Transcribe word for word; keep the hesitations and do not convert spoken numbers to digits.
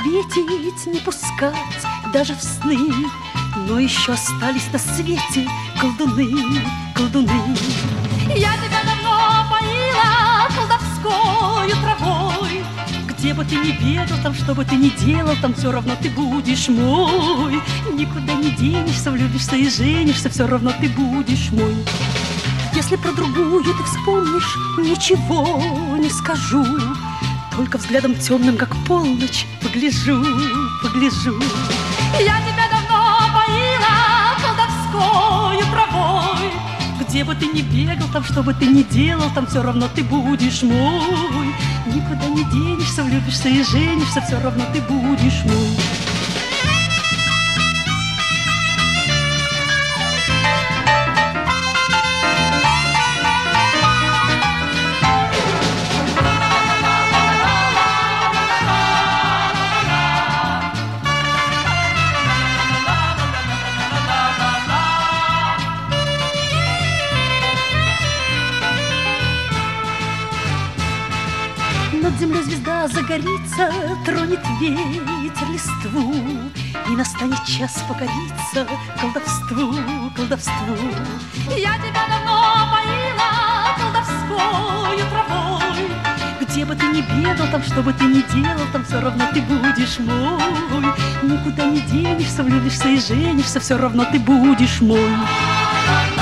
ответить, не пускать даже в сны. Но еще остались на свете колдуны, колдуны. Я тебя давно поила колдовскою травой. Где бы ты ни бегал, там что бы ты ни делал, там все равно ты будешь мой. Никуда не денешься, влюбишься и женишься, все равно ты будешь мой. Если про другую ты вспомнишь, ничего не скажу. Только взглядом темным, как полночь, погляжу, погляжу. Я тебя давно поила колдовскою травой. Где бы ты ни бегал, там что бы ты ни делал, там все равно ты будешь мой. Никуда не денешься, влюбишься и женишься, все равно ты будешь мой. Над землей звезда загорится, тронет ветер листву, и настанет час покориться колдовству, колдовству. Я тебя давно поила колдовскою травой. Где бы ты ни бегал, там что бы ты ни делал, там все равно ты будешь мой. Никуда не денешься, влюбишься и женишься, все равно ты будешь мой.